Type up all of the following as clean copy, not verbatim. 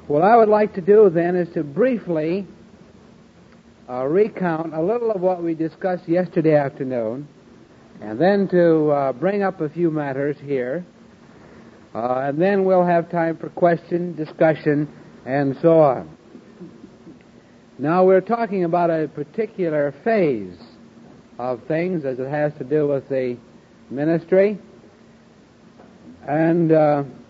What I would like to do then is to briefly recount a little of what we discussed yesterday afternoon, and then to bring up a few matters here, and then we'll have time for question, discussion, and so on. Now we're talking about a particular phase of things as it has to do with the ministry, and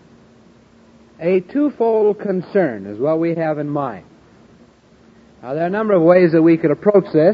a twofold concern is what we have in mind. Now, there are a number of ways that we could approach this,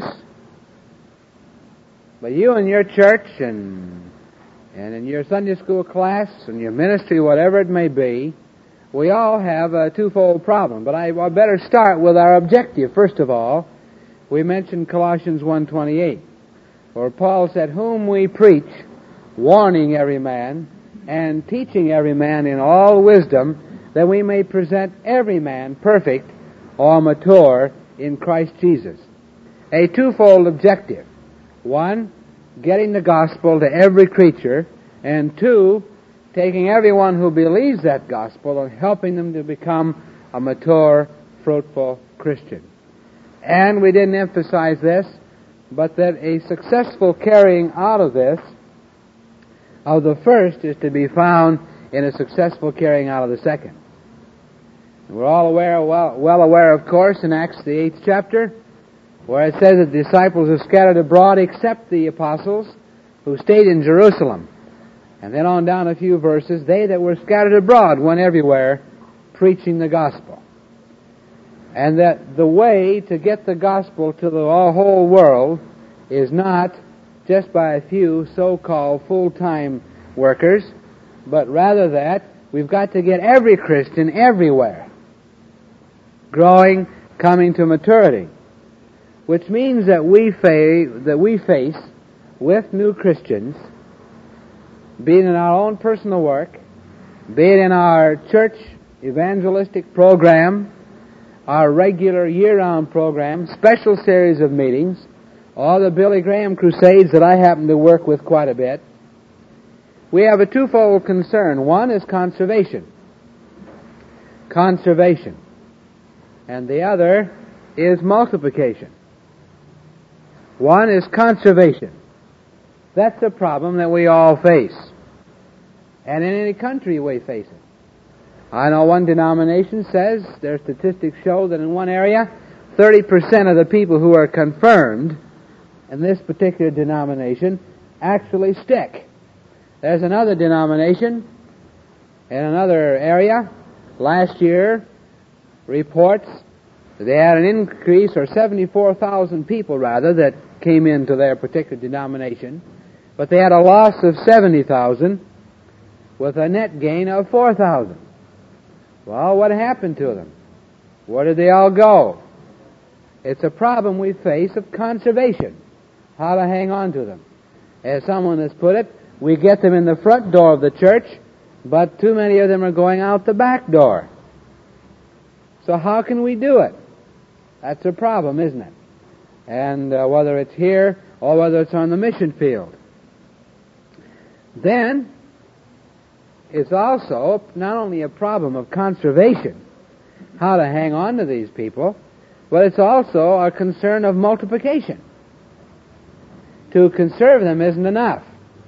but you in your church and in your Sunday school class and your ministry, whatever it may be, we all have a twofold problem. But I better start with our objective. First of all, we mentioned Colossians 1:28, where Paul said, "Whom we preach, warning every man and teaching every man in all wisdom, that we may present every man perfect or mature in Christ Jesus." A twofold objective. One, getting the gospel to every creature, and two, taking everyone who believes that gospel and helping them to become a mature, fruitful Christian. And we didn't emphasize this, but that a successful carrying out of this, of the first, is to be found in a successful carrying out of the second. We're all well aware, of course, in Acts the 8th chapter, where it says that the disciples are scattered abroad except the apostles who stayed in Jerusalem. And then on down a few verses, they that were scattered abroad went everywhere preaching the gospel. And that the way to get the gospel to the whole world is not just by a few so-called full-time workers, but rather that we've got to get every Christian everywhere growing, coming to maturity, which means that we face with new Christians, be it in our own personal work, be it in our church evangelistic program, our regular year-round program, special series of meetings, all the Billy Graham crusades that I happen to work with quite a bit, we have a twofold concern. One is conservation. And the other is multiplication. One is conservation. That's a problem that we all face. And in any country we face it. I know one denomination says, their statistics show that in one area, 30% of the people who are confirmed in this particular denomination actually stick. There's another denomination in another area, last year, reports that they had an increase, or 74,000 people rather, that came into their particular denomination, but they had a loss of 70,000 with a net gain of 4,000. Well, what happened to them? Where did they all go? It's a problem we face of conservation, how to hang on to them. As someone has put it, we get them in the front door of the church, but too many of them are going out the back door. So how can we do it? That's a problem, isn't it? And whether it's here or whether it's on the mission field. Then, it's also not only a problem of conservation, how to hang on to these people, but it's also a concern of multiplication. To conserve them isn't enough.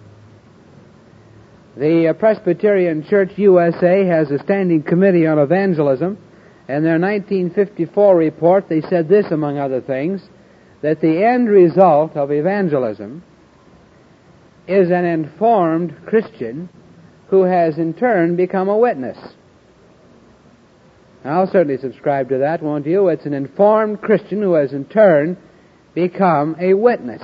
The Presbyterian Church USA has a standing committee on evangelism. In their 1954 report, they said this, among other things, that the end result of evangelism is an informed Christian who has in turn become a witness. I'll certainly subscribe to that, won't you? It's an informed Christian who has in turn become a witness.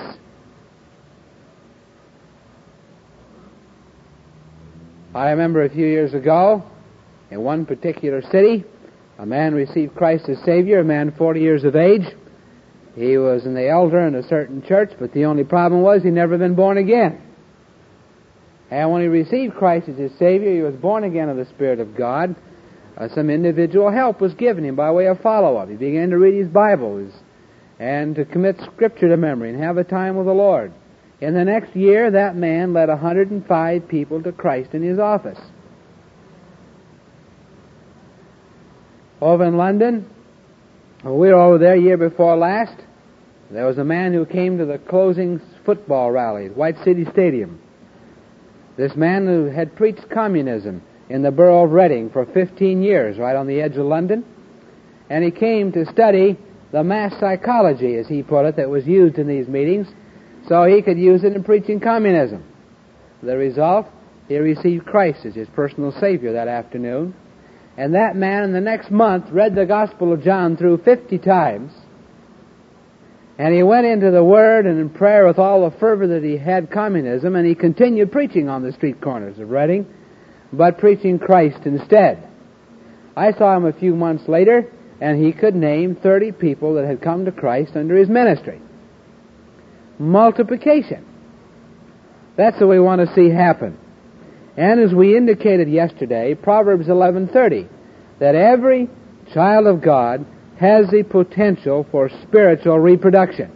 I remember a few years ago, in one particular city, a man received Christ as Savior, a man 40 years of age. He was an elder in a certain church, but the only problem was he'd never been born again. And when he received Christ as his Savior, he was born again of the Spirit of God. Some individual help was given him by way of follow-up. He began to read his Bible and to commit Scripture to memory and have a time with the Lord. In the next year, that man led 105 people to Christ in his office. over in London. We were over there year before last. There was a man who came to the closing football rally at White City Stadium. This man who had preached communism in the borough of Reading for 15 years, right on the edge of London. And he came to study the mass psychology, as he put it, that was used in these meetings, so he could use it in preaching communism. The result, he received Christ as his personal Savior that afternoon. And that man in the next month read the Gospel of John through 50 times. And he went into the Word and in prayer with all the fervor that he had communism, and he continued preaching on the street corners of Reading, but preaching Christ instead. I saw him a few months later, and he could name 30 people that had come to Christ under his ministry. Multiplication. That's what we want to see happen. And as we indicated yesterday, Proverbs 11:30, that every child of God has the potential for spiritual reproduction.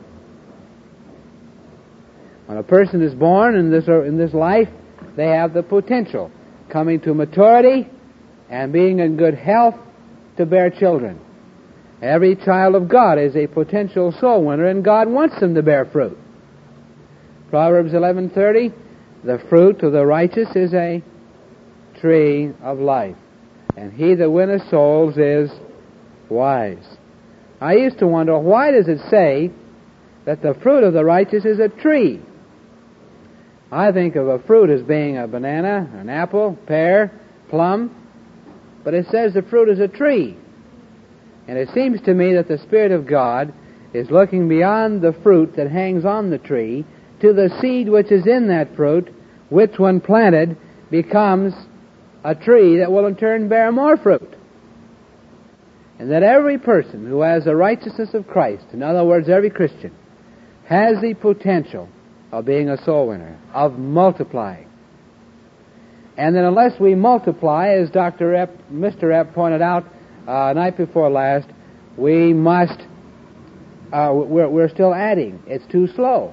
When a person is born in this life, they have the potential, coming to maturity and being in good health, to bear children. Every child of God is a potential soul winner, and God wants them to bear fruit. Proverbs 11:30, the fruit of the righteous is a tree of life, and he that winneth souls is wise. I used to wonder, why does it say that the fruit of the righteous is a tree? I think of a fruit as being a banana, an apple, pear, plum, but it says the fruit is a tree. And it seems to me that the Spirit of God is looking beyond the fruit that hangs on the tree to the seed which is in that fruit, which when planted becomes a tree that will in turn bear more fruit. And that every person who has the righteousness of Christ, in other words, every Christian, has the potential of being a soul winner, of multiplying. And that unless we multiply, as Mr. Epp pointed out night before last, we must, we're still adding. It's too slow.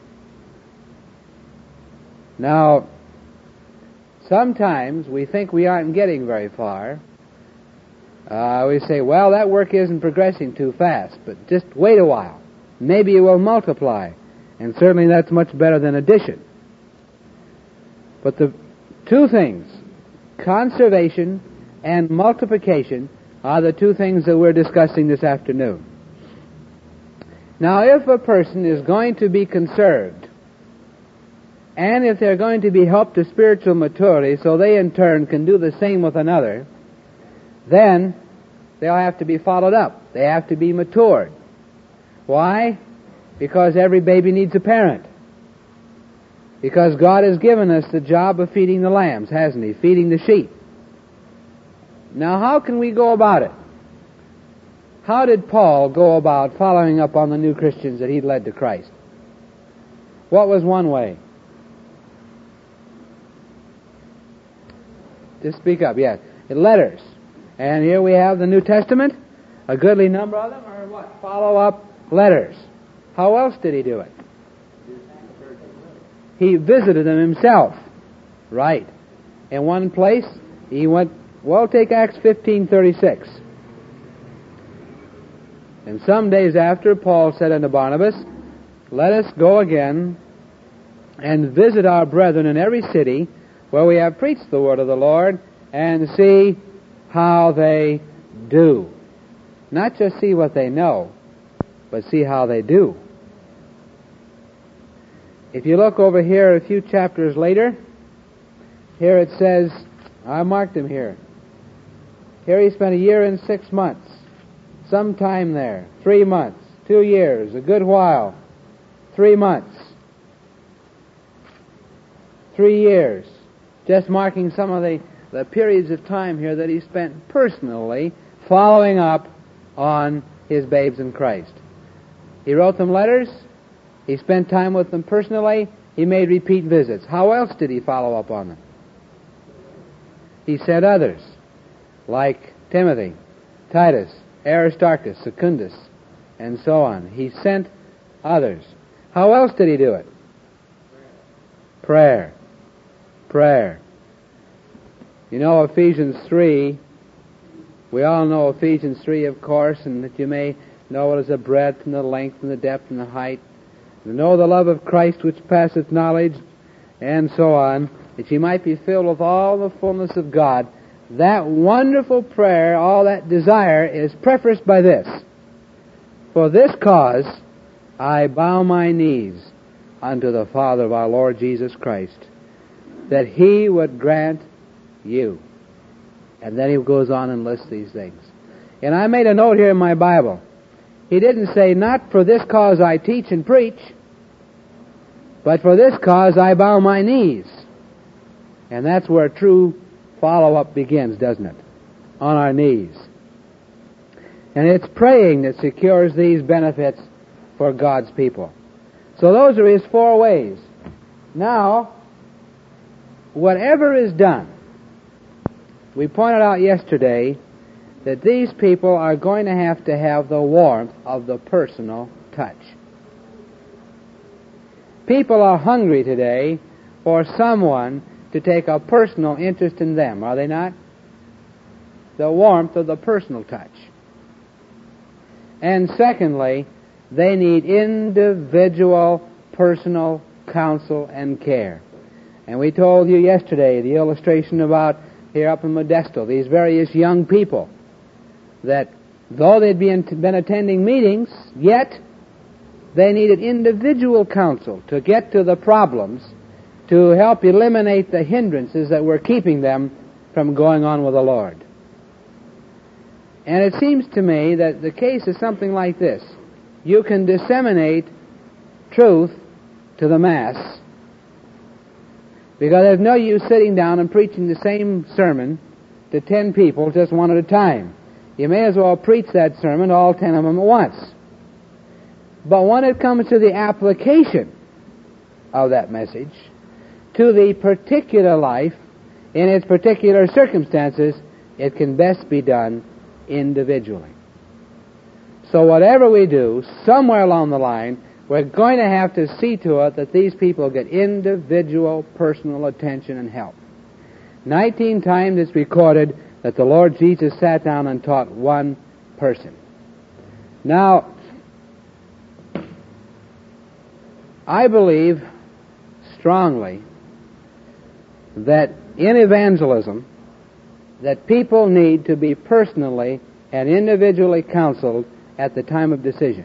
Now, sometimes we think we aren't getting very far. We say, well, that work isn't progressing too fast, but just wait a while. Maybe it will multiply. And certainly that's much better than addition. But the two things, conservation and multiplication, are the two things that we're discussing this afternoon. Now, if a person is going to be conserved, and if they're going to be helped to spiritual maturity so they in turn can do the same with another, then they'll have to be followed up. They have to be matured. Why? Because every baby needs a parent. Because God has given us the job of feeding the lambs, hasn't He? Feeding the sheep. Now, how can we go about it? How did Paul go about following up on the new Christians that he'd led to Christ? What was one way? Just speak up, yes. Letters. And here we have the New Testament. A goodly number of them are what? Follow-up letters. How else did he do it? He visited them himself. Right. In one place, he went, well, take Acts 15:36. And some days after, Paul said unto Barnabas, let us go again and visit our brethren in every city where we have preached the word of the Lord, and see how they do. Not just see what they know, but see how they do. If you look over here a few chapters later, here it says, I marked him here. Here he spent 1 year and 6 months. Some time there. 3 months. 2 years. A good while. 3 months. 3 years. Just marking some of the periods of time here that he spent personally following up on his babes in Christ. He wrote them letters. He spent time with them personally. He made repeat visits. How else did he follow up on them? He sent others, like Timothy, Titus, Aristarchus, Secundus, and so on. He sent others. How else did he do it? Prayer. Prayer. You know, Ephesians 3 We all know Ephesians 3, of course, and that you may know what is the breadth and the length and the depth and the height, to know the love of Christ which passeth knowledge, and so on, that you might be filled with all the fullness of God. That wonderful prayer, all that desire, is prefaced by this: for this cause I bow my knees unto the Father of our Lord Jesus Christ, that He would grant you. And then he goes on and lists these things. And I made a note here in my Bible. He didn't say, not for this cause I teach and preach, but for this cause I bow my knees. And that's where true follow-up begins, doesn't it? On our knees. And it's praying that secures these benefits for God's people. So those are his 4 ways. Now, whatever is done, we pointed out yesterday that these people are going to have the warmth of the personal touch. People are hungry today for someone to take a personal interest in them, are they not? The warmth of the personal touch. And secondly, they need individual personal counsel and care. And we told you yesterday the illustration about here up in Modesto, these various young people, that though they'd been attending meetings, yet they needed individual counsel to get to the problems, to help eliminate the hindrances that were keeping them from going on with the Lord. And it seems to me that the case is something like this. You can disseminate truth to the mass, because there's no use sitting down and preaching the same sermon to 10 people just one at a time. You may as well preach that sermon to all 10 of them at once. But when it comes to the application of that message to the particular life in its particular circumstances, it can best be done individually. So whatever we do, somewhere along the line, we're going to have to see to it that these people get individual personal attention and help. 19 times it's recorded that the Lord Jesus sat down and taught one person. Now, I believe strongly that in evangelism, that people need to be personally and individually counseled at the time of decision.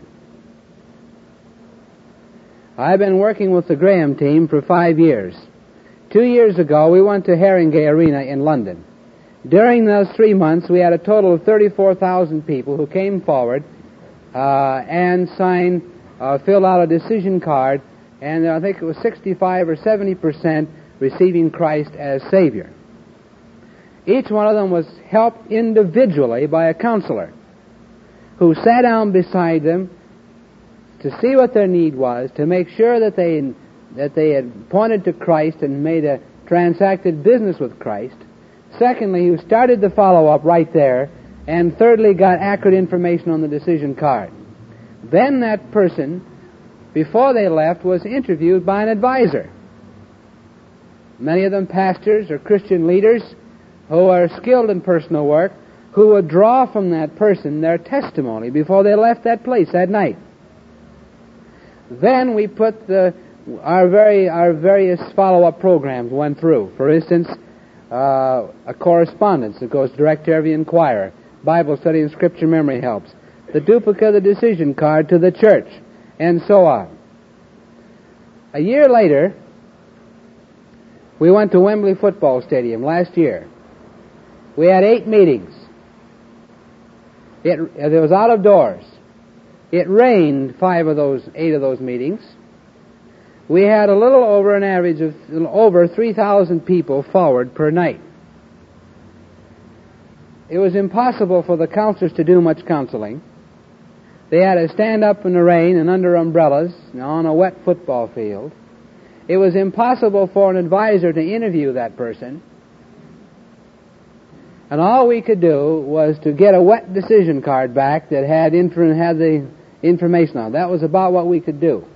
I've been working with the Graham team for 5 years. 2 years ago, we went to Haringey Arena in London. During those 3 months, we had a total of 34,000 people who came forward and filled out a decision card, and I think it was 65 or 70% receiving Christ as Savior. Each one of them was helped individually by a counselor who sat down beside them to see what their need was, to make sure that they had pointed to Christ and made a transacted business with Christ. Secondly, who started the follow-up right there, and thirdly, got accurate information on the decision card. Then that person, before they left, was interviewed by an advisor. Many of them pastors or Christian leaders who are skilled in personal work, who would draw from that person their testimony before they left that place that night. Then we put our various follow-up programs went through. For instance, a correspondence that goes direct to every inquirer, Bible study and Scripture memory helps, the duplicate of the decision card to the church, and so on. A year later, we went to Wembley Football Stadium last year. We had 8 meetings. It was out of doors. It rained 8 of those meetings. We had a little over an average of over 3,000 people forward per night. It was impossible for the counselors to do much counseling. They had to stand up in the rain and under umbrellas on a wet football field. It was impossible for an advisor to interview that person. And all we could do was to get a wet decision card back that had the information on it. That was about what we could do.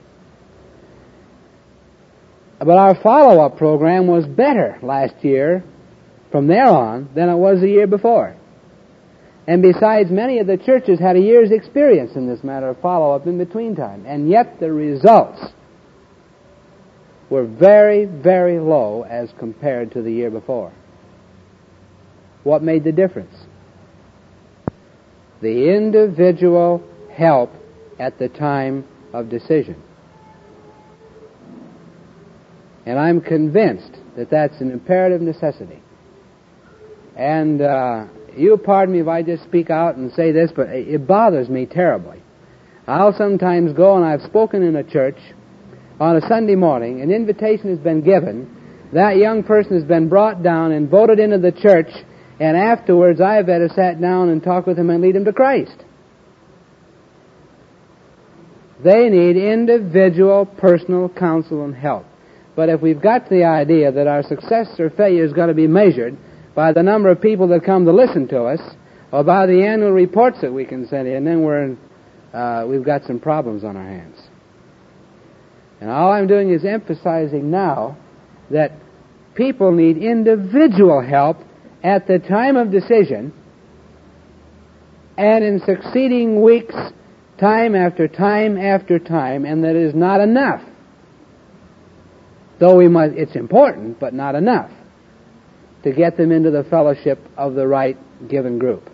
But our follow-up program was better last year, from there on, than it was the year before. And besides, many of the churches had a year's experience in this matter of follow-up in between time. And yet the results were very, very low as compared to the year before. What made the difference? The individual help at the time of decision. And I'm convinced that that's an imperative necessity. And you pardon me if I just speak out and say this, but it bothers me terribly. I'll sometimes go, and I've spoken in a church on a Sunday morning, an invitation has been given, that young person has been brought down and voted into the church, and afterwards I've had to sit down and talk with him and lead him to Christ. They need individual, personal counsel and help. But if we've got the idea that our success or failure is going to be measured by the number of people that come to listen to us, or by the annual reports that we can send in, then we've got some problems on our hands. And all I'm doing is emphasizing now that people need individual help at the time of decision, and in succeeding weeks, time after time after time, and that is not enough. Though it's important, but not enough to get them into the fellowship of the right given group.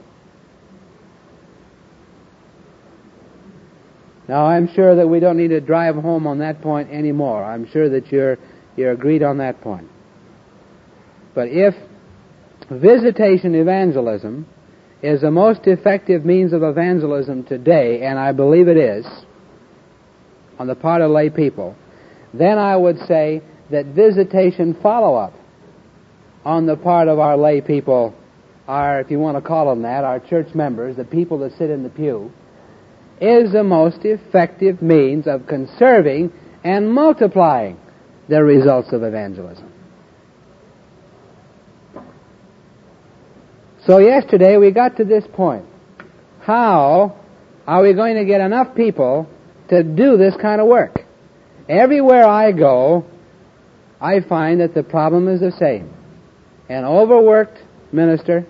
Now, I'm sure that we don't need to drive home on that point anymore. I'm sure that you're agreed on that point. But if visitation evangelism is the most effective means of evangelism today, and I believe it is, on the part of lay people, then I would say that visitation follow-up on the part of our lay people, if you want to call them that, our church members, the people that sit in the pew, is the most effective means of conserving and multiplying the results of evangelism. So yesterday we got to this point. How are we going to get enough people to do this kind of work? Everywhere I go, I find that the problem is the same. An overworked minister,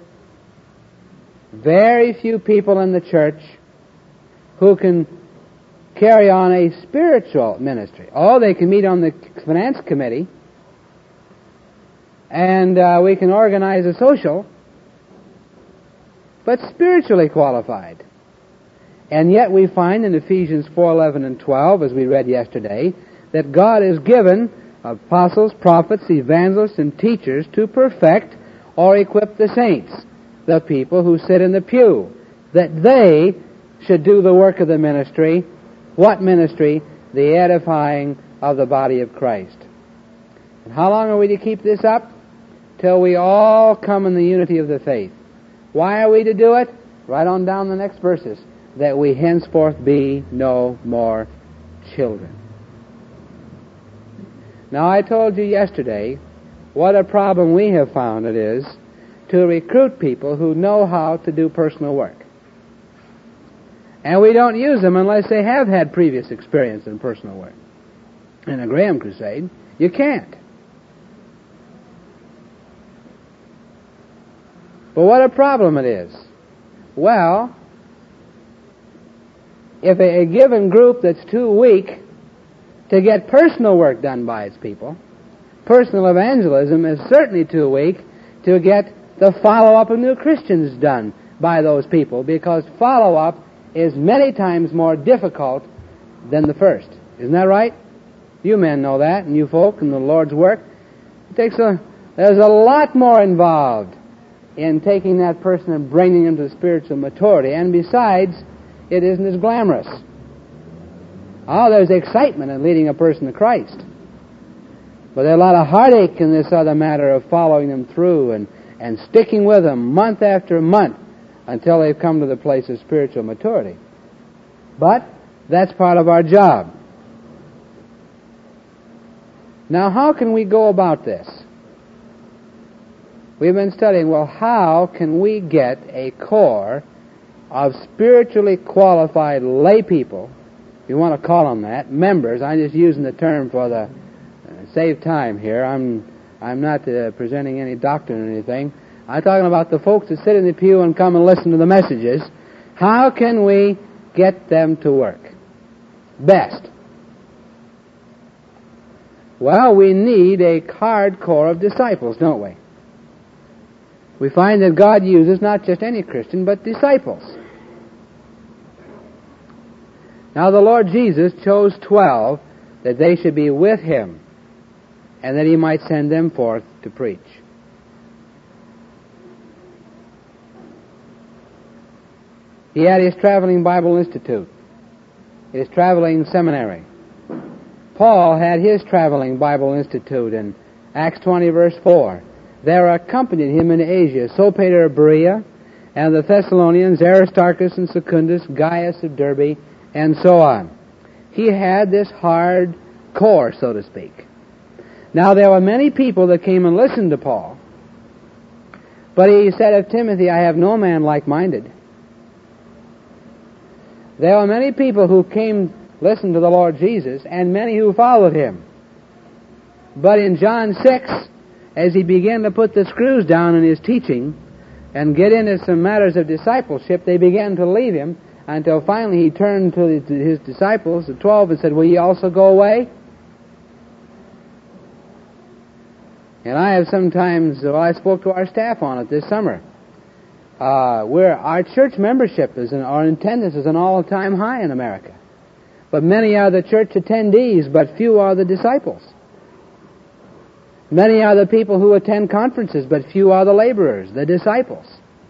very few people in the church who can carry on a spiritual ministry. Oh, they can meet on the finance committee, and we can organize a social, but spiritually qualified. And yet we find in Ephesians 4:11 and 12, as we read yesterday, that God has given apostles, prophets, evangelists, and teachers to perfect or equip the saints, the people who sit in the pew, that they should do the work of the ministry. What ministry? The edifying of the body of Christ. And how long are we to keep this up? Till we all come in the unity of the faith. Why are we to do it? Right on down the next verses. That we henceforth be no more children. Now, I told you yesterday what a problem we have found it is to recruit people who know how to do personal work. And we don't use them unless they have had previous experience in personal work. In a Graham crusade, you can't. But what a problem it is. Well, if a given group that's too weak to get personal work done by its people, personal evangelism is certainly too weak to get the follow-up of new Christians done by those people, because follow-up is many times more difficult than the first. Isn't that right? You men know that, and you folk in the Lord's work. There's a lot more involved in taking that person and bringing him to spiritual maturity, and besides, it isn't as glamorous. Oh, there's excitement in leading a person to Christ. But there's a lot of heartache in this other matter of following them through and sticking with them month after month until they've come to the place of spiritual maturity. But that's part of our job. Now, how can we go about this? We've been studying, well, how can we get a corps of spiritually qualified lay people, if you want to call them that, members. I'm just using the term for the save time here. I'm not presenting any doctrine or anything. I'm talking about the folks that sit in the pew and come and listen to the messages. How can we get them to work best? Well, we need a hard core of disciples, don't we? We find that God uses not just any Christian, but disciples. Now the Lord Jesus chose 12 that they should be with Him and that He might send them forth to preach. He had His traveling Bible Institute, His traveling seminary. Paul had his traveling Bible Institute in Acts 20 verse 4. There accompanied him in Asia Sopater of Berea, and the Thessalonians, Aristarchus and Secundus, Gaius of Derbe, and so on. He had this hard core, so to speak. Now there were many people that came and listened to Paul, but he said of Timothy, I have no man like-minded. There were many people who came listen to the Lord Jesus, and many who followed Him. But in John 6, as He began to put the screws down in His teaching and get into some matters of discipleship, they began to leave Him until finally He turned to His disciples, the 12, and said, will ye also go away? And I have sometimes, I spoke to our staff on it this summer, where our church membership our attendance is an all-time high in America. But many are the church attendees, but few are the disciples. Many are the people who attend conferences, but few are the laborers, the disciples.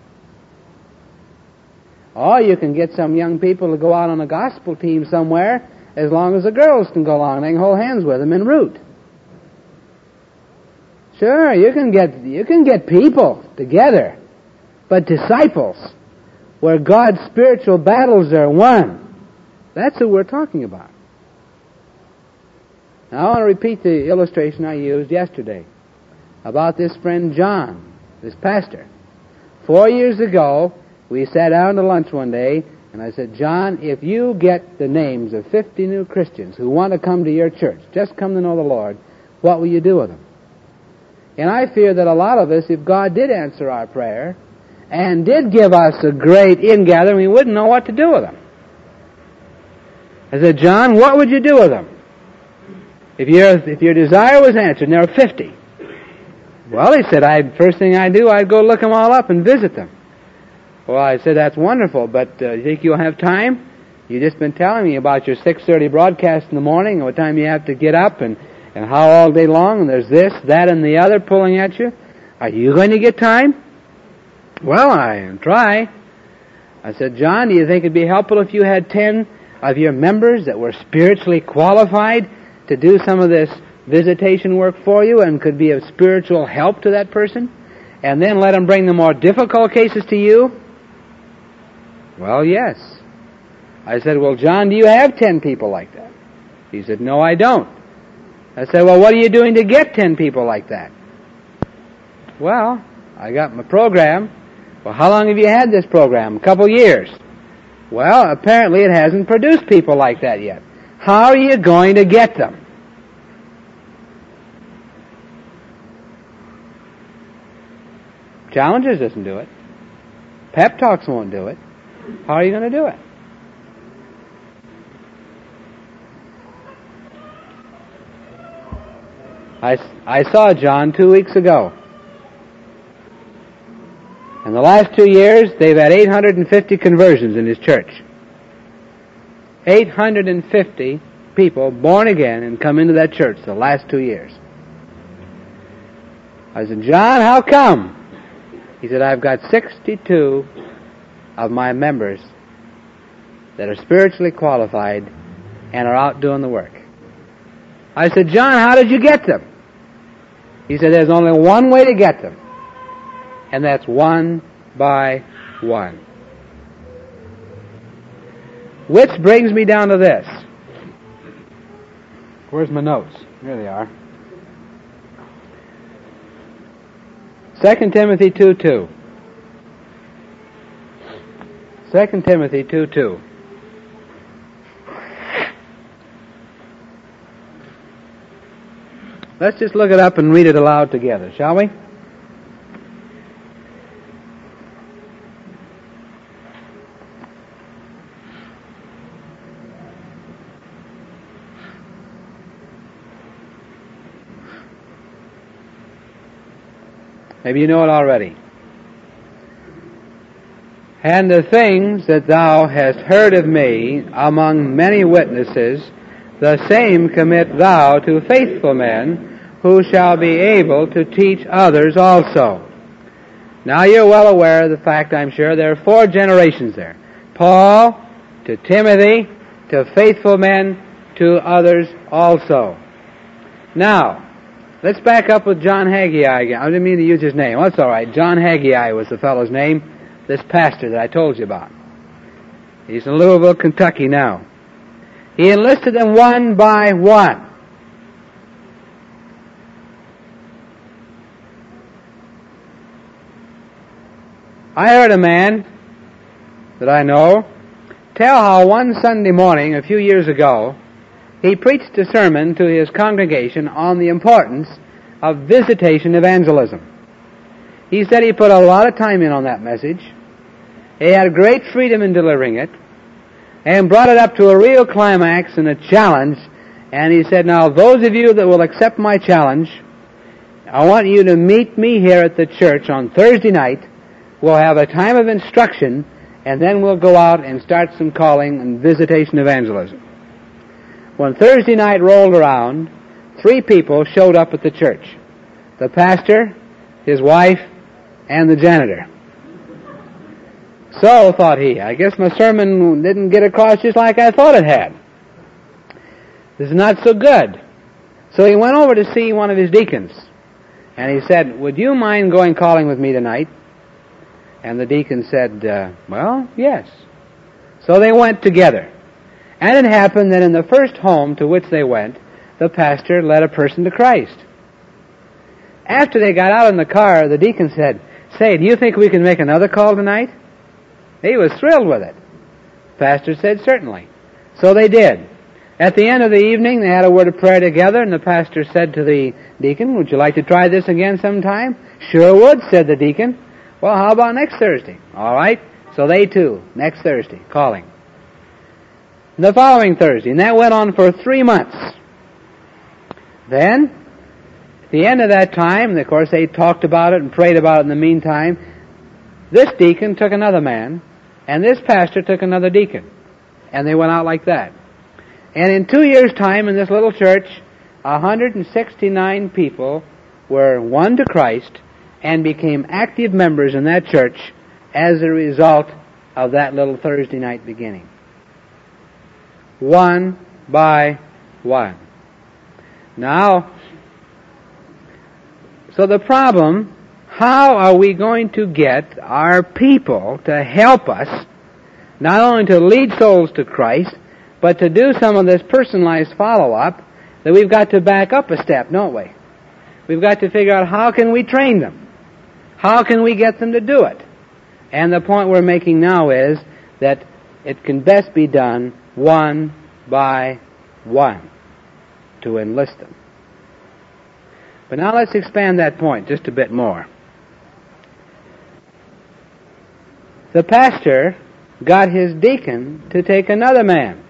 Or you can get some young people to go out on a gospel team somewhere, as long as the girls can go along. They can hold hands with them en route. Sure, you can get people together, but disciples, where God's spiritual battles are won, that's who we're talking about. Now, I want to repeat the illustration I used yesterday about this friend John, this pastor. 4 years ago, we sat down to lunch one day, and I said, John, if you get the names of 50 new Christians who want to come to your church, just come to know the Lord, what will you do with them? And I fear that a lot of us, if God did answer our prayer and did give us a great ingathering, we wouldn't know what to do with them. I said, John, what would you do with them? If your desire was answered, and there were 50. Well, he said, first thing I'd do, I'd go look them all up and visit them. Well, I said, that's wonderful, but you think you'll have time? You've just been telling me about your 6:30 broadcast in the morning, and what time you have to get up, and how all day long, and there's this, that, and the other pulling at you. Are you going to get time? Well, I try. I said, John, do you think it'd be helpful if you had 10 of your members that were spiritually qualified to do some of this visitation work for you and could be of spiritual help to that person? And then let them bring the more difficult cases to you? Well, yes. I said, well, John, do you have 10 people like that? He said, no, I don't. I said, well, what are you doing to get 10 people like that? Well, I got my program. Well, how long have you had this program? A couple years. Well, apparently it hasn't produced people like that yet. How are you going to get them? Challenges doesn't do it. Pep talks won't do it. How are you going to do it? I saw John 2 weeks ago. In the last 2 years, they've had 850 conversions in his church. 850 people born again and come into that church the last 2 years. I said, John, how come? He said, I've got 62 of my members that are spiritually qualified and are out doing the work. I said, John, how did you get them? He said, there's only one way to get them, and that's one by one. Which brings me down to this. Where's my notes? Here they are. 2 Timothy 2:2. 2 Timothy 2:2. Let's just look it up and read it aloud together, shall we? Maybe you know it already. And the things that thou hast heard of me among many witnesses, the same commit thou to faithful men, who shall be able to teach others also. Now you're well aware of the fact, I'm sure, there are 4 generations there. Paul, to Timothy, to faithful men, to others also. Now, let's back up with John Haggai again. I didn't mean to use his name. That's all right. John Haggai was the fellow's name, this pastor that I told you about. He's in Louisville, Kentucky now. He enlisted them one by one. I heard a man that I know tell how one Sunday morning a few years ago he preached a sermon to his congregation on the importance of visitation evangelism. He said he put a lot of time in on that message. He had great freedom in delivering it and brought it up to a real climax and a challenge. And he said, now those of you that will accept my challenge, I want you to meet me here at the church on Thursday night. We'll have a time of instruction, and then we'll go out and start some calling and visitation evangelism. When Thursday night rolled around, 3 people showed up at the church. The pastor, his wife, and the janitor. So, thought he, I guess my sermon didn't get across just like I thought it had. This is not so good. So he went over to see one of his deacons, and he said, would you mind going calling with me tonight? And the deacon said, well, yes. So they went together. And it happened that in the first home to which they went, the pastor led a person to Christ. After they got out in the car, the deacon said, say, do you think we can make another call tonight? He was thrilled with it. The pastor said, certainly. So they did. At the end of the evening, they had a word of prayer together, and the pastor said to the deacon, would you like to try this again sometime? Sure would, said the deacon. Well, how about next Thursday? All right. So they too, next Thursday, calling. And the following Thursday, and that went on for 3 months. Then, at the end of that time, and of course they talked about it and prayed about it in the meantime, this deacon took another man, and this pastor took another deacon. And they went out like that. And in 2 years' time in this little church, 169 people were won to Christ and became active members in that church as a result of that little Thursday night beginning. One by one. Now, so the problem, how are we going to get our people to help us not only to lead souls to Christ, but to do some of this personalized follow-up, that we've got to back up a step, don't we? We've got to figure out how can we train them? How can we get them to do it? And the point we're making now is that it can best be done one by one to enlist them. But now let's expand that point just a bit more. The pastor got his deacon to take another man.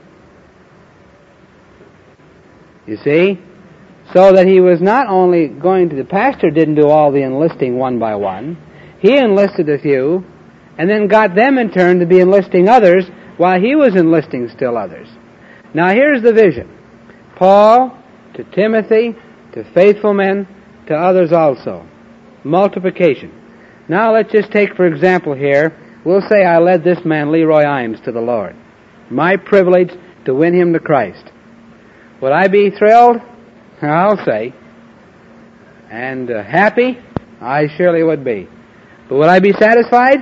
You see? So that he was not only going to, the pastor didn't do all the enlisting one by one. He enlisted a few, and then got them in turn to be enlisting others, while he was enlisting still others. Now here's the vision. Paul, to Timothy, to faithful men, to others also. Multiplication. Now let's just take, for example here, we'll say I led this man, Leroy Imes, to the Lord. My privilege to win him to Christ. Would I be thrilled? I'll say. And happy? I surely would be. But would I be satisfied?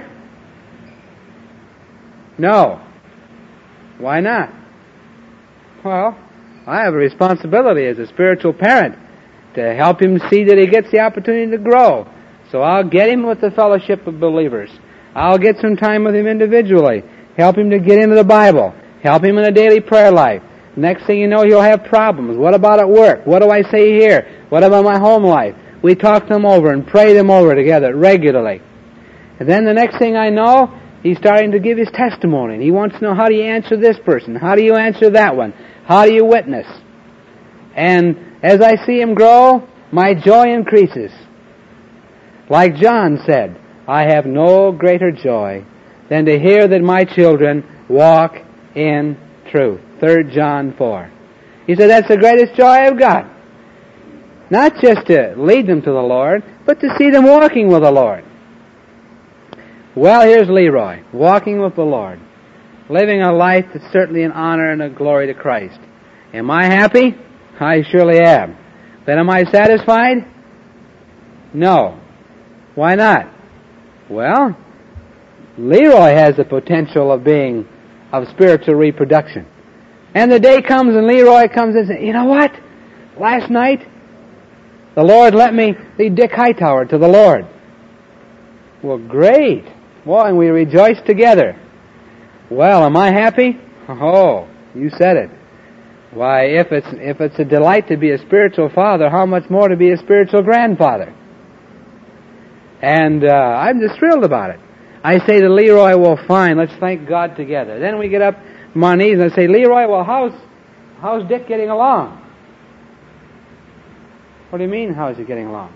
No. Why not? Well, I have a responsibility as a spiritual parent to help him see that he gets the opportunity to grow. So I'll get him with the fellowship of believers. I'll get some time with him individually. Help him to get into the Bible. Help him in a daily prayer life. Next thing you know, he'll have problems. What about at work? What do I say here? What about my home life? We talk them over and pray them over together regularly. And then the next thing I know, he's starting to give his testimony. And he wants to know, how do you answer this person? How do you answer that one? How do you witness? And as I see him grow, my joy increases. Like John said, I have no greater joy than to hear that my children walk in truth. 3 John 4. He said, that's the greatest joy I've got. Not just to lead them to the Lord, but to see them walking with the Lord. Well, here's Leroy, walking with the Lord, living a life that's certainly an honor and a glory to Christ. Am I happy? I surely am. But am I satisfied? No. Why not? Well, Leroy has the potential of being of spiritual reproduction. And the day comes and Leroy comes and says, you know what? Last night, the Lord let me lead Dick Hightower to the Lord. Well, great. Well, and we rejoice together. Well, am I happy? Oh, you said it. Why, if it's a delight to be a spiritual father, how much more to be a spiritual grandfather? And I'm just thrilled about it. I say to Leroy, well, fine, let's thank God together. Then we get up on our knees and I say, Leroy, well, how's Dick getting along? What do you mean, how's he getting along?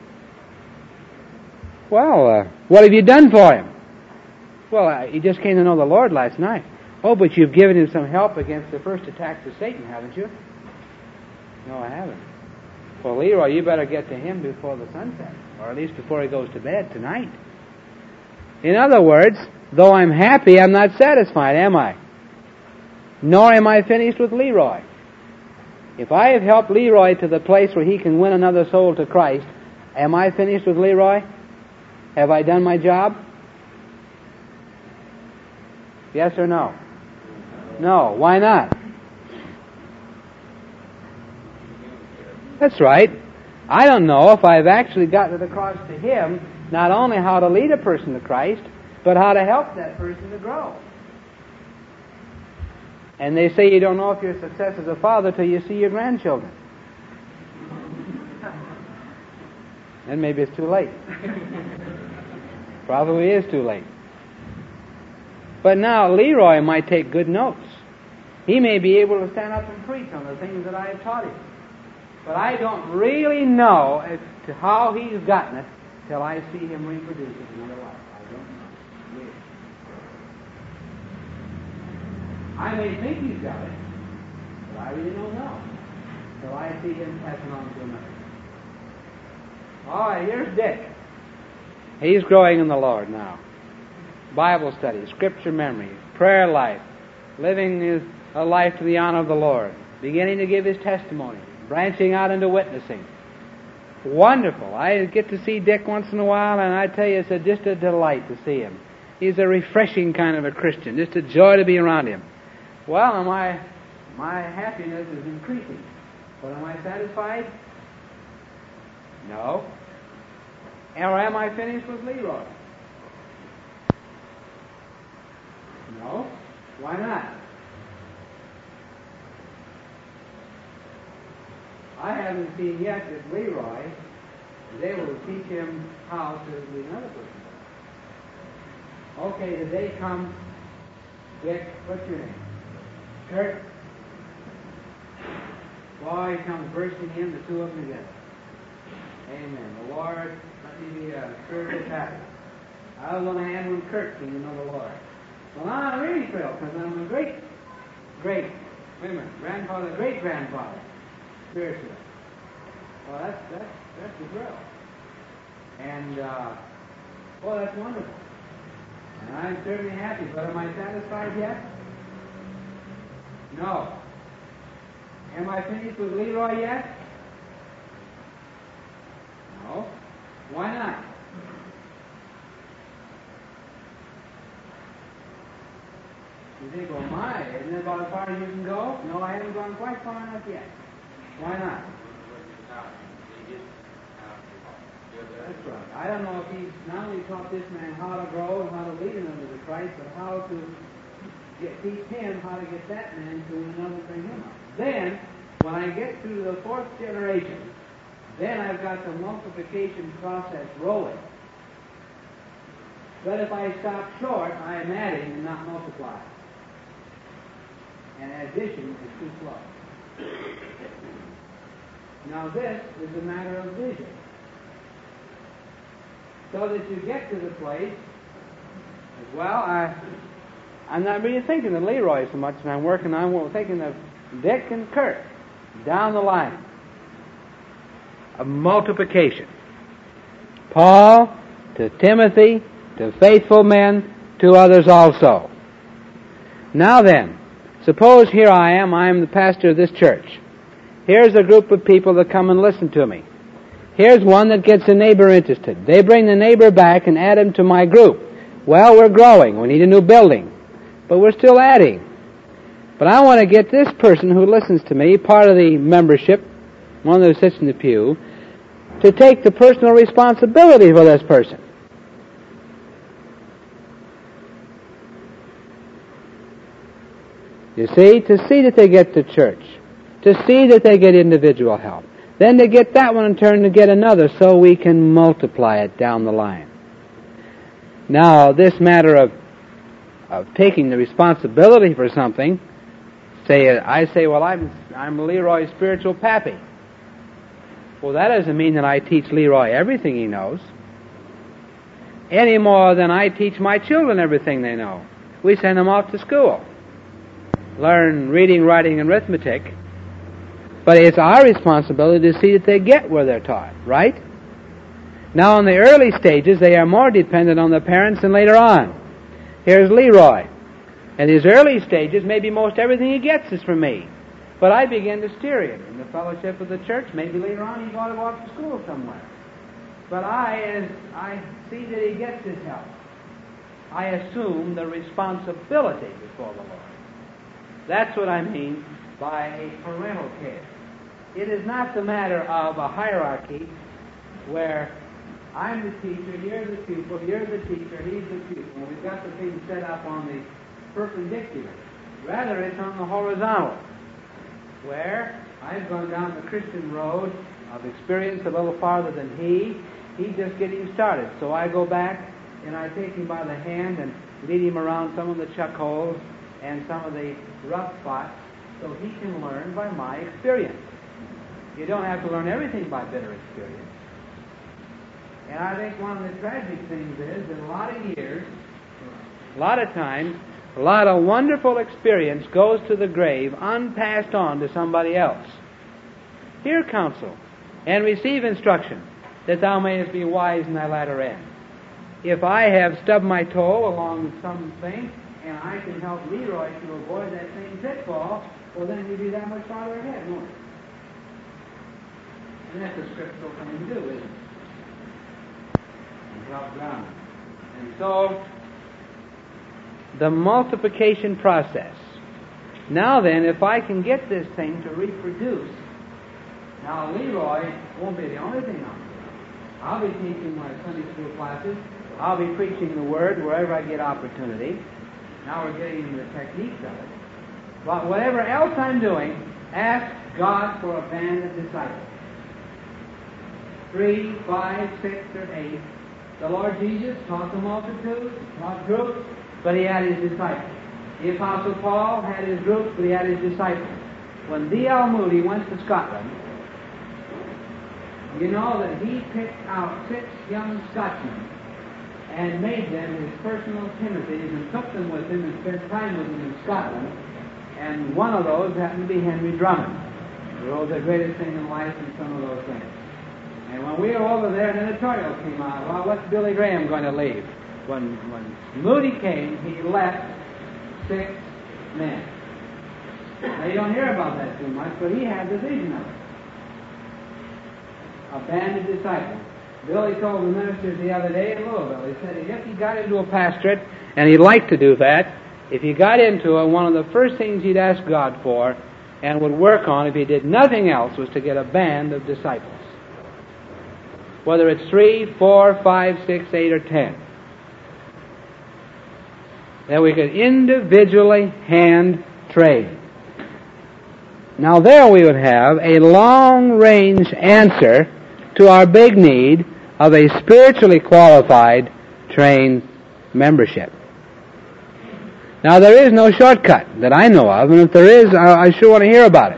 Well, what have you done for him? Well, he just came to know the Lord last night. Oh, but you've given him some help against the first attacks of Satan, haven't you? No, I haven't. Well, Leroy, you better get to him before the sun sets, or at least before he goes to bed tonight. In other words, though I'm happy, I'm not satisfied, am I? Nor am I finished with Leroy. If I have helped Leroy to the place where he can win another soul to Christ, am I finished with Leroy? Have I done my job? Yes or no? No. Why not? That's right. I don't know if I've actually gotten across to him not only how to lead a person to Christ, but how to help that person to grow. And they say you don't know if you're a success as a father till you see your grandchildren. Then maybe it's too late. Probably is too late. But now Leroy might take good notes. He may be able to stand up and preach on the things that I have taught him. But I don't really know as to how he's gotten it till I see him reproduce it in real life. I don't know. Really. I may think he's got it, but I really don't know till I see him pass it on to another. All right, here's Dick. He's growing in the Lord now. Bible study, scripture memory, prayer life, living a life to the honor of the Lord, beginning to give his testimony, branching out into witnessing. Wonderful. I get to see Dick once in a while, and I tell you, it's just a delight to see him. He's a refreshing kind of a Christian, just a joy to be around him. Well, my happiness is increasing. But am I satisfied? No. Or am I finished with Leroy? No. Why not? I haven't seen yet that Leroy is able to teach him how to lead another person. Okay, the day comes. Dick, what's your name? Kurt. Boy, he comes bursting in, the two of them together. Amen. The Lord, let me be a spiritual pastor. I was on the hand when Kurt came to know the Lord. Well, now I'm really thrilled because I'm a great-grandfather, spiritually. Well, that's the thrill. And, well, that's wonderful. And I'm certainly happy, but am I satisfied yet? No. Am I finished with Leroy yet? No. Why not? You think, well, my, isn't it about as far as you can go? No, I haven't gone quite far enough yet. Why not? That's right. I don't know if he's not only taught this man how to grow and how to lead another to Christ, but how to teach him how to get that man to another to bring him up. Then, when I get to the fourth generation, then I've got the multiplication process rolling. But if I stop short, I am adding and not multiplying. And addition is too slow. Now this is a matter of vision. so that you get to the place, as well, I'm not really thinking of Leroy so much, and I'm thinking of Dick and Kurt down the line. A multiplication. Paul to Timothy, to faithful men, to others also. Now then, suppose here I am the pastor of this church. Here's a group of people that come and listen to me. Here's one that gets a neighbor interested. They bring the neighbor back and add him to my group. Well, we're growing. We need a new building. But we're still adding. But I want to get this person who listens to me, part of the membership, one who sits in the pew, to take the personal responsibility for this person. You see, to see that they get to church, to see that they get individual help, then to get that one in turn to get another, so we can multiply it down the line. Now, this matter of taking the responsibility for something, I say, well, I'm Leroy's spiritual pappy. Well, that doesn't mean that I teach Leroy everything he knows, any more than I teach my children everything they know. We send them off to school, learn reading, writing, and arithmetic, but it's our responsibility to see that they get where they're taught, right? Now, in the early stages, they are more dependent on their parents than later on. Here's Leroy. In his early stages, maybe most everything he gets is from me. But I begin to steer him in the fellowship of the church. Maybe later on he's going to go off to school somewhere. But as I see that he gets his help, I assume the responsibility before the Lord. That's what I mean by a parental care. It is not the matter of a hierarchy where I'm the teacher, you're the pupil, you're the teacher, he's the pupil. And we've got the thing set up on the perpendicular. Rather, it's on the horizontal, where I've gone down the Christian road of experience a little farther than he's just getting started. So I go back and I take him by the hand and lead him around some of the chuck holes and some of the rough spots so he can learn by my experience. You don't have to learn everything by bitter experience. And I think one of the tragic things is that a lot of years, a lot of times, a lot of wonderful experience goes to the grave unpassed on to somebody else. Hear counsel and receive instruction, that thou mayest be wise in thy latter end. If I have stubbed my toe along something, and I can help Leroy to avoid that same pitfall, well, then he'll be that much farther ahead, won't he? And that's a scriptural thing to do, isn't it? Drop down. And so, the multiplication process. Now then, if I can get this thing to reproduce, now Leroy won't be the only thing I'll do. I'll be teaching my Sunday school classes. I'll be preaching the Word wherever I get opportunity. Now we're getting into the techniques of it. But whatever else I'm doing, ask God for a band of disciples. 3, 5, 6, or 8. The Lord Jesus taught the multitudes, taught groups, but he had his disciples. The Apostle Paul had his groups, but he had his disciples. When D.L. Moody went to Scotland, you know that he picked out 6 young Scotchmen and made them his personal Timothys and took them with him and spent time with them in Scotland. And one of those happened to be Henry Drummond, who wrote The Greatest Thing in Life and some of those things. And when we were over there, an editorial came out, well, what's Billy Graham going to leave? When Moody came, he left 6 men. Now, you don't hear about that too much, but he had the vision of it. A band of disciples. Billy told the ministers the other day in Louisville, he said if he got into a pastorate, and he'd like to do that, if he got into it, one of the first things he'd ask God for and would work on if he did nothing else was to get a band of disciples. Whether it's 3, 4, 5, 6, 8, or 10. That we could individually hand train. Now there we would have a long-range answer to our big need of a spiritually qualified, trained membership. Now there is no shortcut that I know of, and if there is, I sure want to hear about it.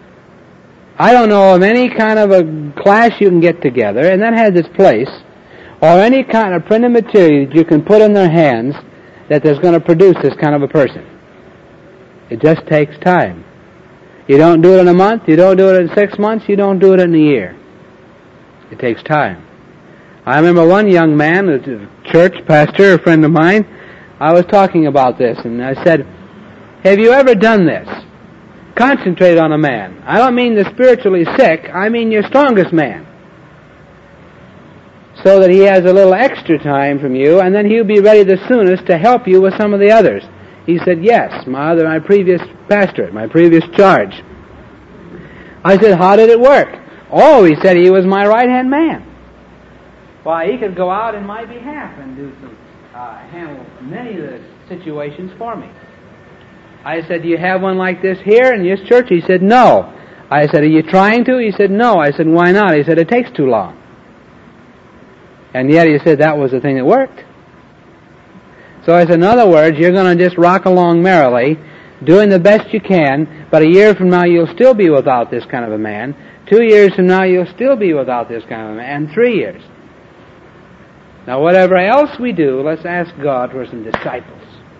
I don't know of any kind of a class you can get together, and that has its place, or any kind of printed material that you can put in their hands that is going to produce this kind of a person. It just takes time. You don't do it in a month, you don't do it in 6 months, you don't do it in a year. It takes time. I remember one young man, a church pastor, a friend of mine, I was talking about this, and I said, have you ever done this? Concentrate on a man. I don't mean the spiritually sick, I mean your strongest man. So that he has a little extra time from you, and then he'll be ready the soonest to help you with some of the others. He said, yes, my previous pastorate, my previous charge. I said, how did it work? Oh, he said, he was my right-hand man. Why, he could go out in my behalf and do some, handle many of the situations for me. I said, do you have one like this here in this church? He said, no. I said, are you trying to? He said, no. I said, why not? He said, it takes too long. And yet he said that was the thing that worked. So I said, in other words, you're going to just rock along merrily, doing the best you can, but a year from now you'll still be without this kind of a man. 2 years from now you'll still be without this kind of a man. And 3 years. Now whatever else we do, let's ask God for some disciples.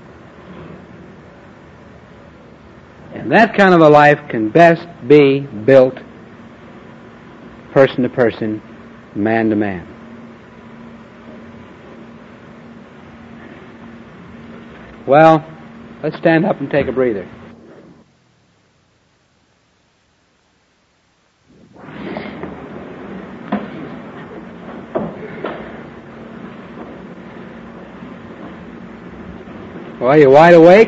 And that kind of a life can best be built person to person, man to man. Well, let's stand up and take a breather. Well, are you wide awake?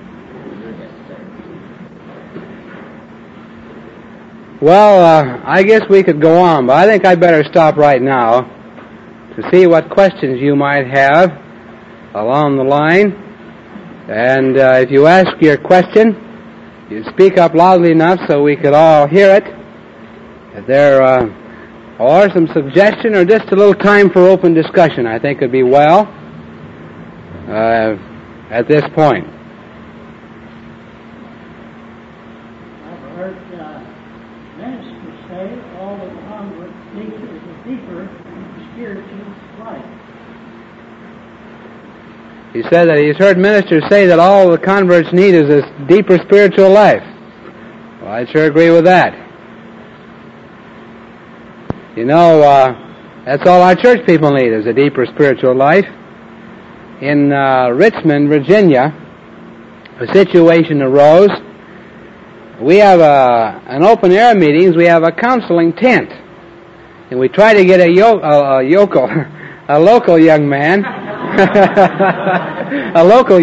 Well, I guess we could go on, but I think I'd better stop right now to see what questions you might have along the line. And if you ask your question, you speak up loudly enough so we could all hear it. If there or some suggestion or just a little time for open discussion, I think would be well at this point. I've heard ministers say all the converts need is a deeper spiritual life. He said that he's heard ministers say that all the converts need is a deeper spiritual life. Well, I sure agree with that. You know, that's all our church people need is a deeper spiritual life. In Richmond, Virginia, a situation arose. We have an open-air meetings. We have a counseling tent. And we try to get a local young man, a local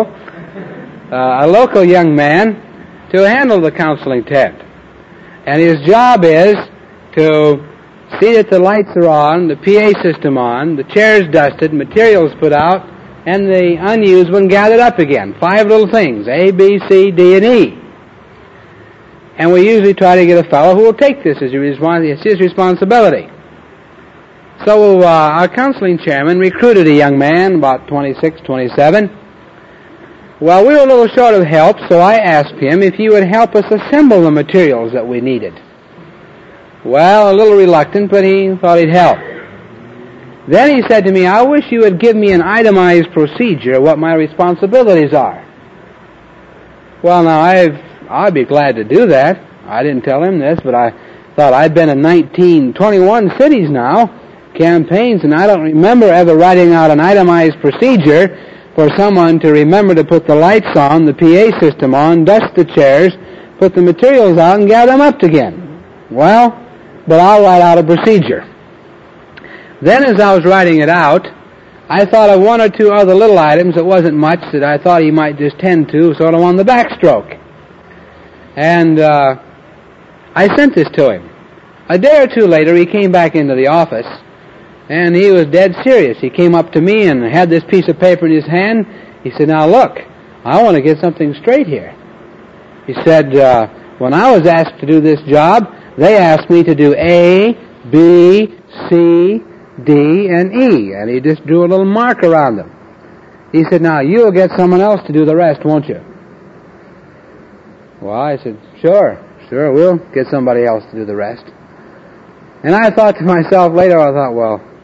young man to handle the counseling tent. And his job is to see that the lights are on, the PA system on, the chairs dusted, materials put out, and the unused one gathered up again. 5 little things, A, B, C, D, and E. And we usually try to get a fellow who will take this as his responsibility. So our counseling chairman recruited a young man, about 26, 27. Well, we were a little short of help, so I asked him if he would help us assemble the materials that we needed. Well, a little reluctant, but he thought he'd help. Then he said to me, I wish you would give me an itemized procedure of what my responsibilities are. Well, now, I'd be glad to do that. I didn't tell him this, but I thought I'd been in 21 cities now, campaigns, and I don't remember ever writing out an itemized procedure for someone to remember to put the lights on, the PA system on, dust the chairs, put the materials out, and gather them up again. Well, but I'll write out a procedure. Then as I was writing it out, I thought of 1 or 2 other little items that wasn't much that I thought he might just tend to, sort of on the backstroke. And I sent this to him. A day or 2 later, he came back into the office, and he was dead serious. He came up to me and had this piece of paper in his hand. He said, now look, I want to get something straight here. He said, when I was asked to do this job, they asked me to do A, B, C, D, and E. And he just drew a little mark around them. He said, now you'll get someone else to do the rest, won't you? Well, I said, sure, we'll get somebody else to do the rest. And I thought to myself later, well,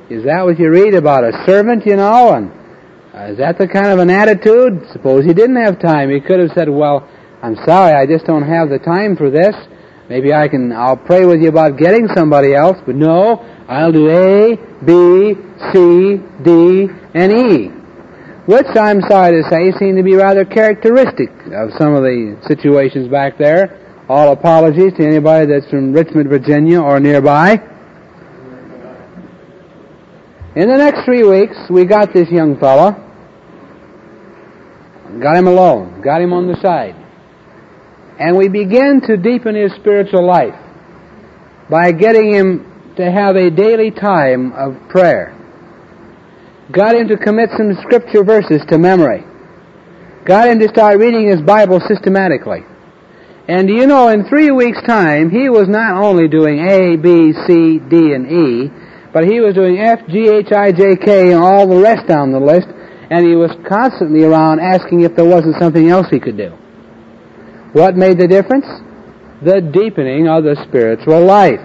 Is that what you read about a servant, you know? And is that the kind of an attitude? Suppose he didn't have time. He could have said, well, I'm sorry, I just don't have the time for this. Maybe I'll pray with you about getting somebody else. But no, I'll do A, B, C, D, and E. Which, I'm sorry to say, seem to be rather characteristic of some of the situations back there. All apologies to anybody that's from Richmond, Virginia, or nearby. In the next 3 weeks, we got this young fella. Got him alone. Got him on the side. And we began to deepen his spiritual life by getting him to have a daily time of prayer. Got him to commit some scripture verses to memory. Got him to start reading his Bible systematically. And you know, in 3 weeks' time, he was not only doing A, B, C, D, and E, but he was doing F, G, H, I, J, K, and all the rest down the list, and he was constantly around asking if there wasn't something else he could do. What made the difference? The deepening of the spiritual life.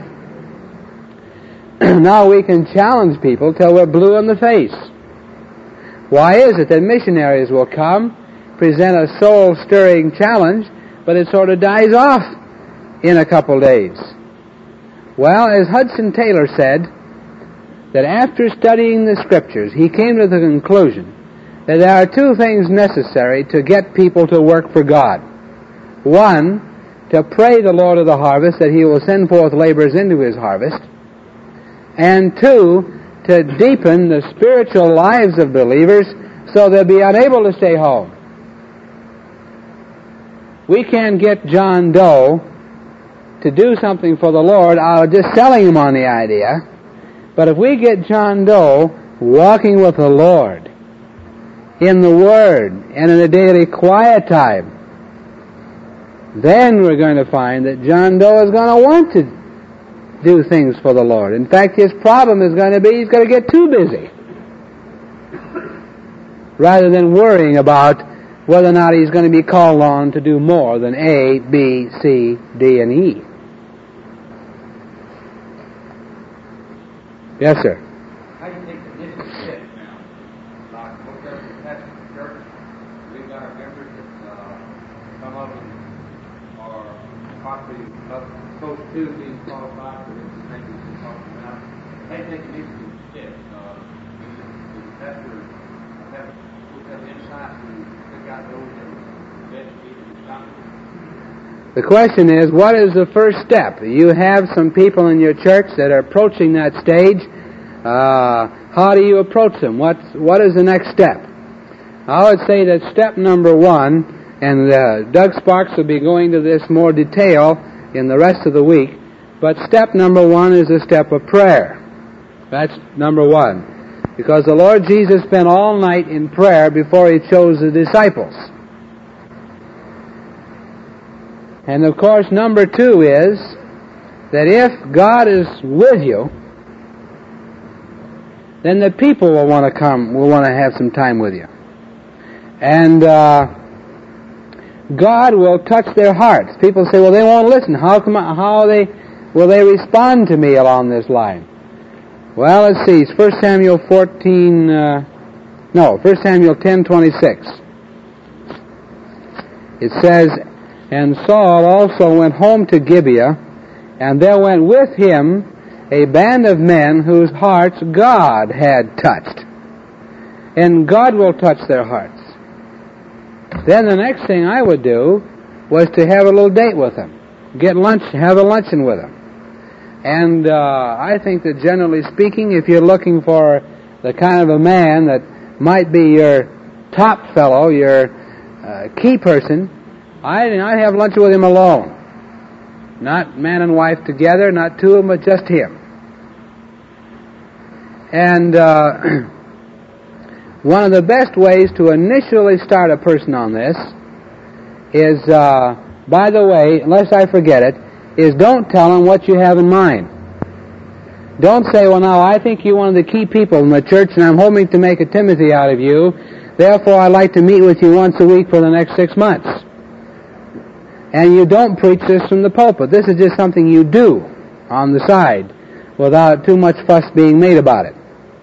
Now we can challenge people till we're blue in the face. Why is it that missionaries will come, present a soul-stirring challenge, but it sort of dies off in a couple days? Well, as Hudson Taylor said, that after studying the Scriptures, he came to the conclusion that there are two things necessary to get people to work for God. One, to pray the Lord of the harvest that He will send forth laborers into His harvest. And two, to deepen the spiritual lives of believers so they'll be unable to stay home. We can't get John Doe to do something for the Lord out of just selling him on the idea. But if we get John Doe walking with the Lord in the Word and in a daily quiet time, then we're going to find that John Doe is going to want to do things for the Lord. In fact, his problem is going to be he's going to get too busy rather than worrying about whether or not he's going to be called on to do more than A, B, C, D, and E. Yes, sir. How do you think the initial step now? Like, what does the pastor of the church? We've got our members that some of them are possibly close to being qualified for this thing we've been talking about. How do you think the initial step? Does the pastor have insight to pick out those that are best people to stop? The question is, what is the first step? You have some people in your church that are approaching that stage. How do you approach them? What is the next step? I would say that step number one, and Doug Sparks will be going to this more detail in the rest of the week, but step number one is a step of prayer. That's number one. Because the Lord Jesus spent all night in prayer before He chose the disciples. And of course, number two is that if God is with you, then the people will want to come, will want to have some time with you. And God will touch their hearts. People say, well, they won't listen. How will they respond to me along this line? Well, let's see. It's 1 Samuel 10:26. It says, and Saul also went home to Gibeah, and there went with him a band of men whose hearts God had touched. And God will touch their hearts. Then the next thing I would do was to have a little date with them. Get lunch, have a luncheon with them. And I think that generally speaking, if you're looking for the kind of a man that might be your top fellow, your key person, I'd have lunch with him alone. Not man and wife together, not two of them, but just him. And one of the best ways to initially start a person on this is, by the way, unless I forget it, is don't tell him what you have in mind. Don't say, well, now, I think you're one of the key people in the church, and I'm hoping to make a Timothy out of you. Therefore, I'd like to meet with you once a week for the next 6 months. And you don't preach this from the pulpit. This is just something you do on the side without too much fuss being made about it.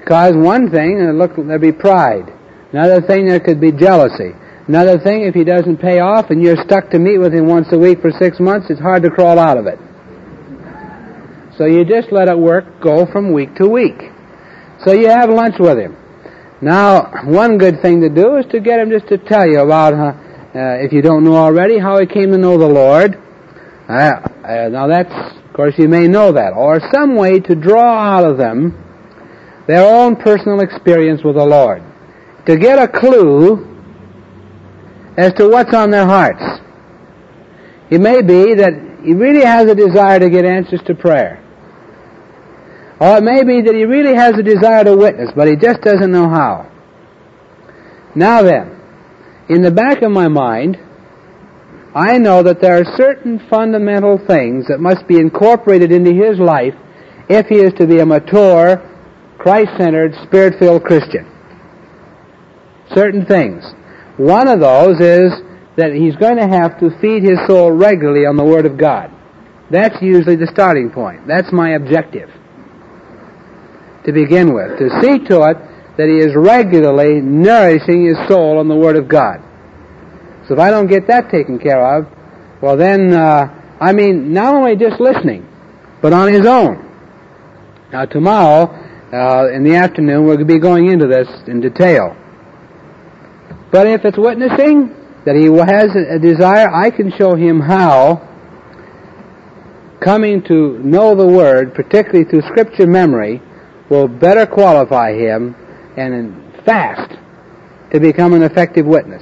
Because one thing, there'd be pride. Another thing, there could be jealousy. Another thing, if he doesn't pay off and you're stuck to meet with him once a week for 6 months, it's hard to crawl out of it. So you just let it go from week to week. So you have lunch with him. Now, one good thing to do is to get him just to tell you about, if you don't know already, how he came to know the Lord. Now that's, of course, you may know that. Or some way to draw out of them their own personal experience with the Lord. To get a clue as to what's on their hearts. It may be that he really has a desire to get answers to prayer. Or it may be that he really has a desire to witness, but he just doesn't know how. Now then, in the back of my mind, I know that there are certain fundamental things that must be incorporated into his life if he is to be a mature, Christ-centered, Spirit-filled Christian. Certain things. One of those is that he's going to have to feed his soul regularly on the Word of God. That's usually the starting point. That's my objective to begin with, to see to it that he is regularly nourishing his soul on the Word of God. So if I don't get that taken care of, well then, not only just listening, but on his own. Now tomorrow, in the afternoon, we're going to be going into this in detail. But if it's witnessing, that he has a desire, I can show him how coming to know the Word, particularly through Scripture memory, will better qualify him and fast to become an effective witness.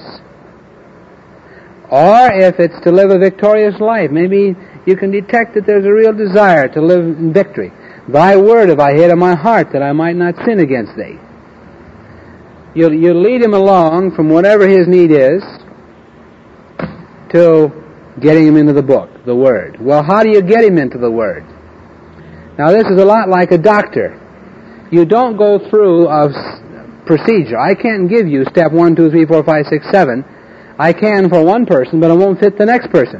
Or if it's to live a victorious life, maybe you can detect that there's a real desire to live in victory. Thy word have I hid in my heart that I might not sin against thee. You'll lead him along from whatever his need is to getting him into the book, the Word. Well, how do you get him into the Word? Now this is a lot like a doctor. You don't go through a procedure. I can't give you step 1, 2, 3, 4, 5, 6, 7. I can for one person, but it won't fit the next person.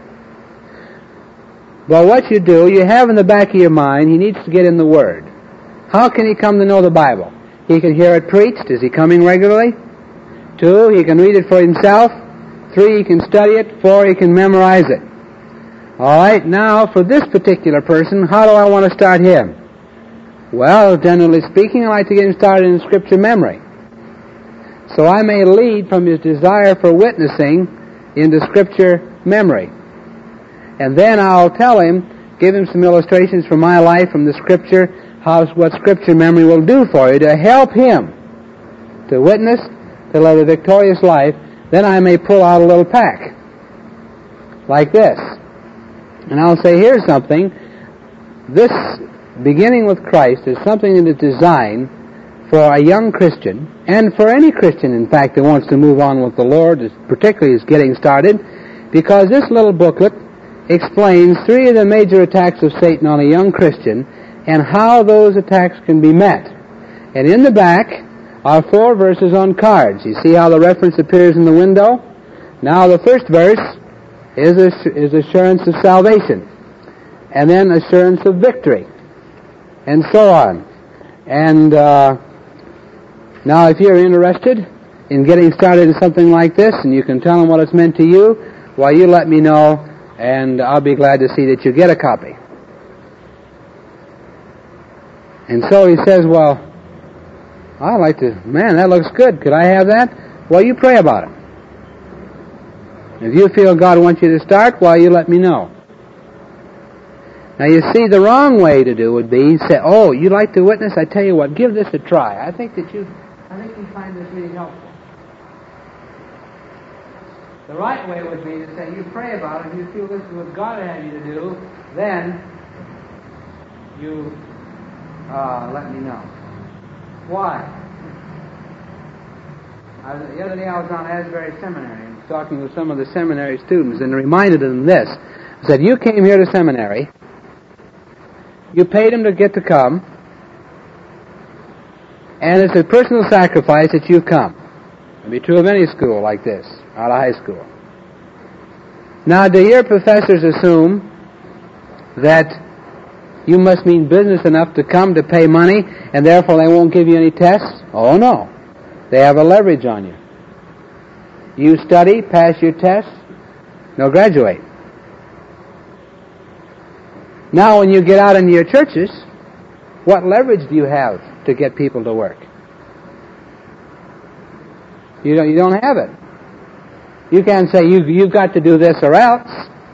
Well, what you do, you have in the back of your mind, he needs to get in the Word. How can he come to know the Bible? He can hear it preached. Is he coming regularly? 2, he can read it for himself. 3, he can study it. 4, he can memorize it. All right, now for this particular person, how do I want to start him? Well, generally speaking, I like to get him started in Scripture memory. So I may lead from his desire for witnessing into Scripture memory. And then I'll tell him, give him some illustrations from my life, from the Scripture, what Scripture memory will do for you to help him to witness, to live a victorious life. Then I may pull out a little pack like this. And I'll say, here's something. This beginning with Christ is something that is designed for a young Christian, and for any Christian, in fact, that wants to move on with the Lord, particularly is getting started, because this little booklet explains 3 of the major attacks of Satan on a young Christian and how those attacks can be met. And in the back are 4 verses on cards. You see how the reference appears in the window? Now the first verse is assurance of salvation, and then assurance of victory, and so on. And now if you're interested in getting started in something like this, and you can tell them what it's meant to you, well, you let me know, and I'll be glad to see that you get a copy. And so he says, well, I'd like to, man, that looks good. Could I have that? Well, you pray about it. If you feel God wants you to start, well, you let me know. Now, you see, the wrong way to do would be say, oh, you like to witness? I tell you what, give this a try. I think you find this really helpful. The right way would be to say, you pray about it, and you feel this is what God had you to do, then you let me know. Why? The other day I was on Asbury Seminary and was talking with some of the seminary students and reminded them this. I said, you came here to seminary, you paid them to get to come, and it's a personal sacrifice that you've come. It'll be true of any school like this, out of high school. Now, do your professors assume that You must mean business enough to come to pay money, and therefore they won't give you any tests? Oh, no. They have a leverage on you. You study, pass your tests, no graduate. Now when you get out into your churches, what leverage do you have to get people to work? You don't have it. You can't say, you've got to do this or else.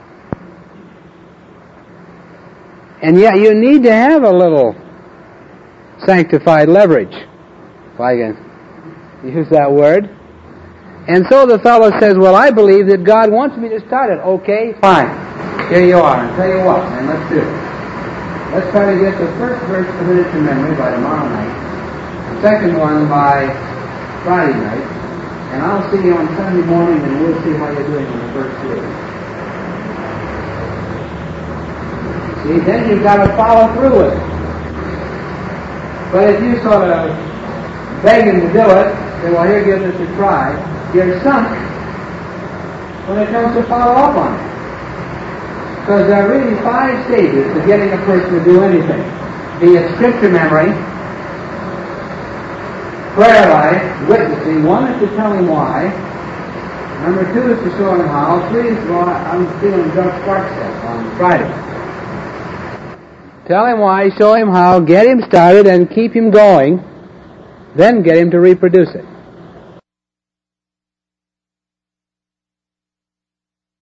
And yet you need to have a little sanctified leverage, if I can use that word. And so the fellow says, well, I believe that God wants me to start it. Okay, fine. Here you are. And tell you what, and let's do it. Let's try to get the first verse committed to memory by tomorrow night, the second one by Friday night, and I'll see you on Sunday morning and we'll see how you're doing on the first three. See, then you've got to follow through with it. But if you sort of beg him to do it, say, well, here, give this a try, you're sunk when it comes to follow up on it. Because there are really 5 stages to getting a person to do anything. Be it scripture memory, prayer life, witnessing. 1 is to tell him why. Number 2 is to show him how. 3 is, well, I'm feeling Doug Clark said on Friday. Tell him why, show him how, get him started, and keep him going. Then get him to reproduce it.